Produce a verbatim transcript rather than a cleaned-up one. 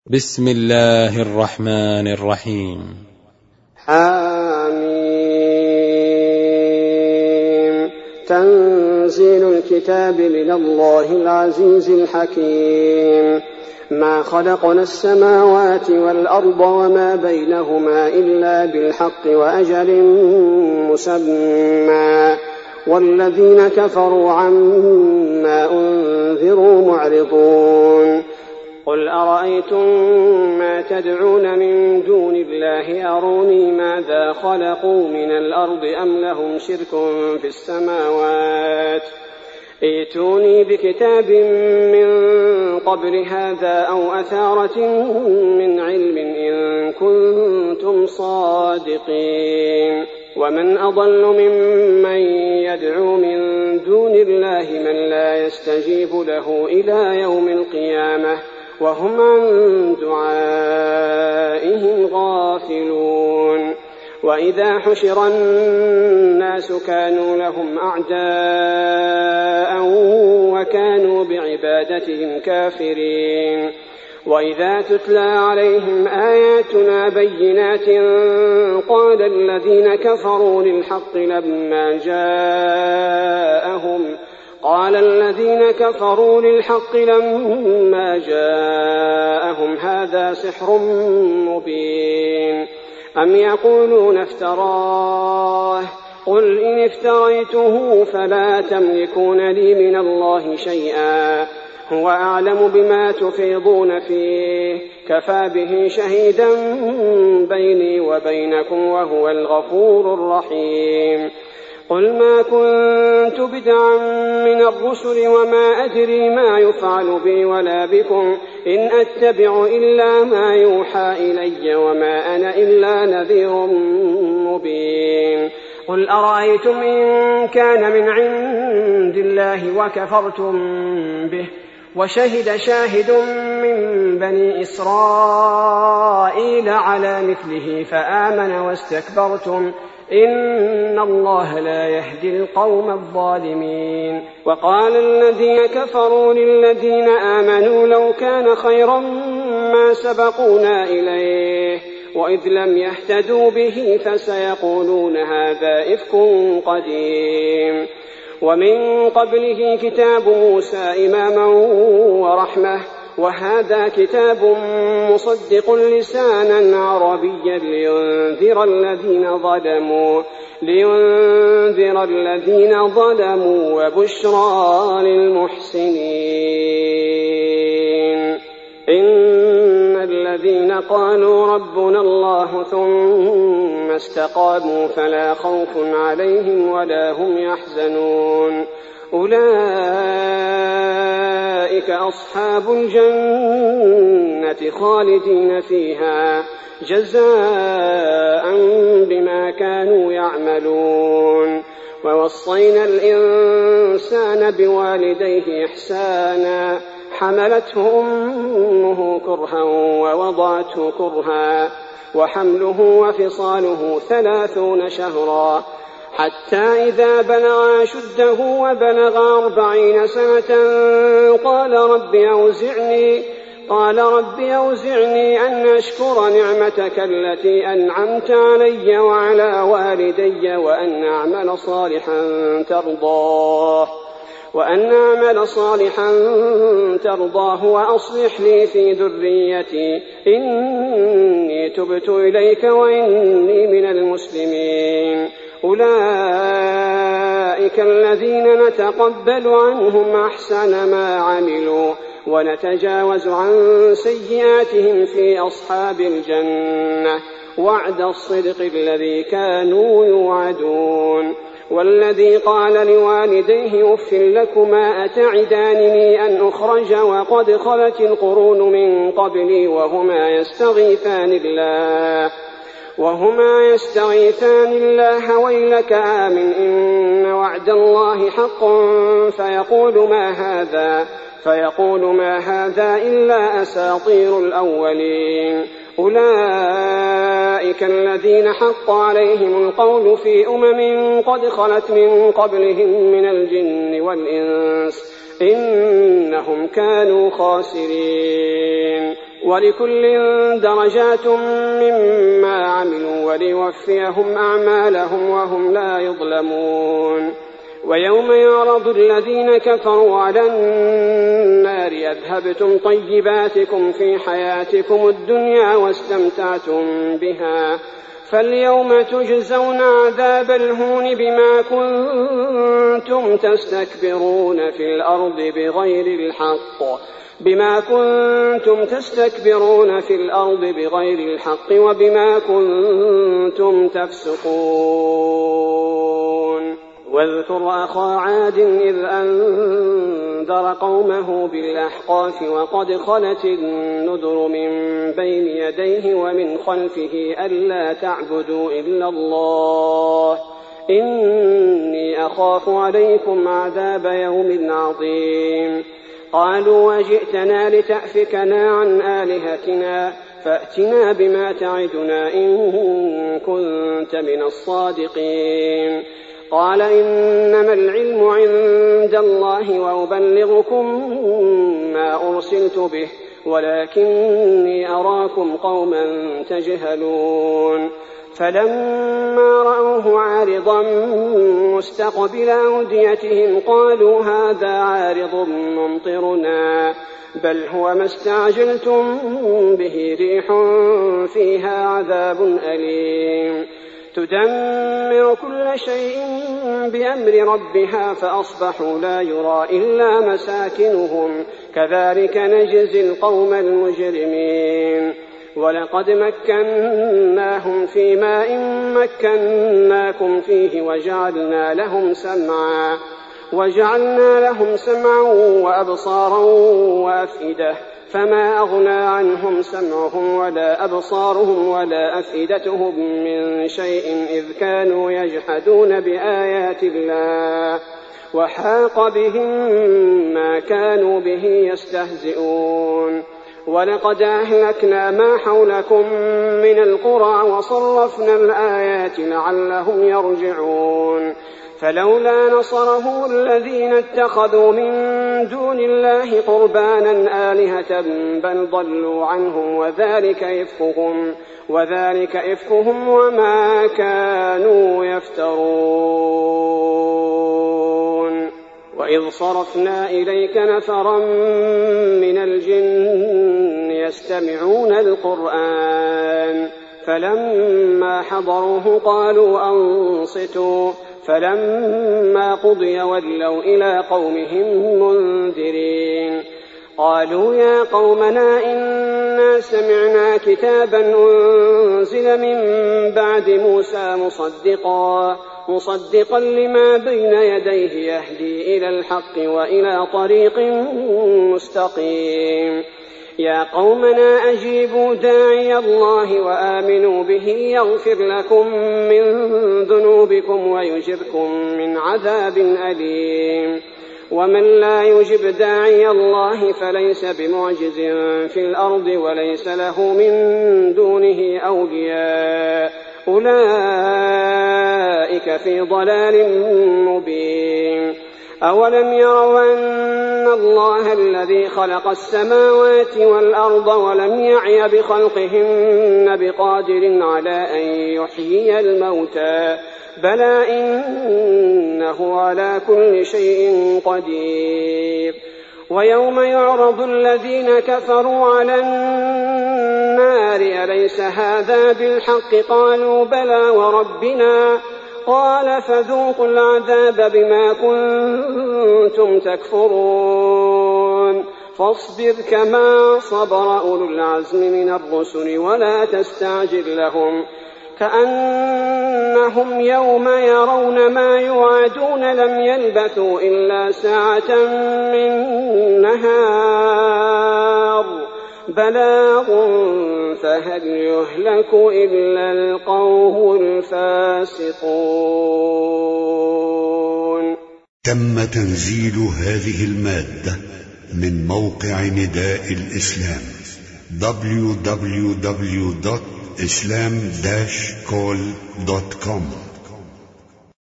بسم الله الرحمن الرحيم. حميم. تنزيل الكتاب من الله العزيز الحكيم. ما خلقنا السماوات والأرض وما بينهما إلا بالحق وأجل مسمى والذين كفروا عما أنذروا معرضون. قل أرأيتم ما تدعون من دون الله أروني ماذا خلقوا من الأرض أم لهم شرك في السماوات ائتوني بكتاب من قبل هذا أو أثارة من علم إن كنتم صادقين. ومن أضل ممن يدعو من دون الله من لا يستجيب له إلى يوم القيامة وهم عن دعائهم غافلون. وإذا حشر الناس كانوا لهم أعداء وكانوا بعبادتهم كافرين. وإذا تتلى عليهم آياتنا بينات قال الذين كفروا للحق لما جاءهم قال الذين كفروا للحق لما جاءهم هذا سحر مبين أم يقولون افتراه قل إن افتريته فلا تملكون لي من الله شيئا هو أعلم بما تفيضون فيه كفى به شهيدا بيني وبينكم وهو الغفور الرحيم. قل ما كنت بدعا من الرسل وما أدري ما يفعل بي ولا بكم إن أتبع إلا ما يوحى إلي وما أنا إلا نذير مبين. قل أرأيتم إن كان من عند الله وكفرتم به وشهد شاهد من بني إسرائيل على مثله فآمن واستكبرتم إن الله لا يهدي القوم الظالمين. وقال الذين كفروا للذين آمنوا لو كان خيرا ما سبقونا إليه وإذ لم يهتدوا به فسيقولون هذا إفك قديم. ومن قبله كتاب موسى إماما ورحمة وهذا كتاب مصدق لسانا عربيا لينذر الذين ظلموا لينذر الذين ظلموا وبشرى للمحسنين. إن الذين قالوا ربنا الله ثم استقاموا فلا خوف عليهم ولا هم يحزنون أولئك أصحاب الجنة خالدين فيها جزاء بما كانوا يعملون. ووصينا الإنسان بوالديه إحسانا حملته أمه كرها ووضعته كرها وحمله وفصاله ثلاثون شهرا حتى إذا بلغ أشده وبلغ أربعين سنة قال رب أوزعني قال رب أوزعني أن أشكر نعمتك التي أنعمت علي وعلى والدي وأن أعمل صالحا ترضاه وأن أعمل صالحا ترضاه وأصلح لي في ذريتي إني تبت إليك وإني من المسلمين. أولئك الذين نتقبل عنهم أحسن ما عملوا ونتجاوز عن سيئاتهم في أصحاب الجنة وعد الصدق الذي كانوا يوعدون. والذي قال لوالديه أف لكما أتعدانني أن أخرج وقد خلت القرون من قبلي وهما يستغيثان الله وهما يستغيثان الله ويلك آمن إن وعد الله حق فيقول ما هذا فيقول ما هذا إلا أساطير الأولين. أولئك الذين حق عليهم القول في أمم قد خلت من قبلهم من الجن والإنس إنهم كانوا خاسرين. ولكل درجات مما عملوا وليوفيهم أعمالهم وهم لا يظلمون. ويوم يعرض الذين كفروا على النار أذهبتم طيباتكم في حياتكم الدنيا واستمتعتم بها فاليوم تجزون عذاب الهون بما كنتم تستكبرون في الأرض بغير الحق بما كنتم تستكبرون في الأرض بغير الحق وبما كنتم تفسقون. واذكر أخا عاد إذ أنذر قومه بالأحقاف وقد خلت النذر من بين يديه ومن خلفه ألا تعبدوا إلا الله إني أخاف عليكم عذاب يوم عظيم. قالوا وجئتنا لتأفكنا عن آلهتنا فأتنا بما تعدنا إن كنت من الصادقين. قال إنما العلم عند الله وأبلغكم ما أرسلت به ولكني أراكم قوما تجهلون. فلما رأوه عارضا مستقبل أوديتهم قالوا هذا عارض ممطرنا بل هو ما استعجلتم به ريح فيها عذاب أليم تدمر كل شيء بأمر ربها فأصبحوا لا يرى إلا مساكنهم كذلك نجزي القوم المجرمين. ولقد مكناهم في ماء مكناكم فيه وجعلنا لهم سمعا وجعلنا لهم سمعا وأبصارا وأفئدة فما أغنى عنهم سمعهم ولا أبصارهم ولا أفئدتهم من شيء إذ كانوا يجحدون بآيات الله وحاق بهم ما كانوا به يستهزئون. ولقد أهلكنا ما حولكم من القرى وصرفنا الآيات لعلهم يرجعون. فلولا نصرهم الذين اتخذوا من دون الله قربانا آلهة بل ضلوا عنهم وذلك إفكهم وذلك إفكهم وما كانوا يفترون. وإذ صرفنا إليك نفرا من الجن يستمعون القرآن فلما حضروه قالوا أنصتوا فلما قضي ولوا إلى قومهم منذرين. قالوا يا قومنا إنا سمعنا كتابا أنزل من بعد موسى مصدقا مصدقا لما بين يديه يهدي إلى الحق وإلى طريق مستقيم. يا قومنا أجيبوا داعي الله وآمنوا به يغفر لكم من ذنوبكم ويجركم من عذاب أليم. ومن لا يجب داعي الله فليس بمعجز في الأرض وليس له من دونه أولياء أولئك في ضلال مبين. أولم يروا أن الله الذي خلق السماوات والأرض ولم يعي بخلقهن بقادر على أن يحيي الموتى بلى إنه على كل شيء قدير. ويوم يعرض الذين كفروا على النار أليس هذا بالحق قالوا بلى وربنا قال فذوقوا العذاب بما كنتم تكفرون. فاصبر كما صبر أولو العزم من الرسل ولا تستعجل لهم كأنهم يوم يرون ما يوعدون لم يلبثوا إلا ساعة من نهار بلاغ فهل يهلك إلا القوم الفاسقون. تم تنزيل هذه المادة من موقع نداء الإسلام دبليو دبليو دبليو دوت إسلام داش كول دوت كوم.